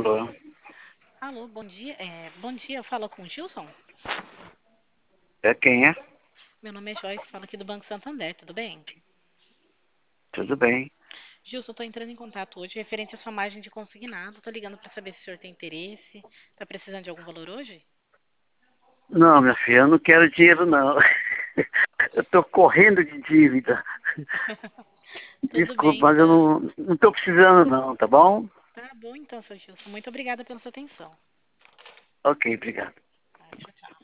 Alô? Alô, bom dia. Bom dia, fala com o Gilson? É quem é? Meu nome é Joyce, falo aqui do Banco Santander, tudo bem? Tudo bem. Gilson, estou entrando em contato hoje referente à sua margem de consignado. Estou ligando para saber se o senhor tem interesse. Está precisando de algum valor hoje? Não, minha filha, eu não quero dinheiro, não. Eu tô correndo de dívida. Tudo Desculpa, bem, mas eu então. não tô precisando, não, tá bom? Tá bom, então, seu Gilson. Muito obrigada pela sua atenção. Ok, obrigado. Tá, tchau, tchau.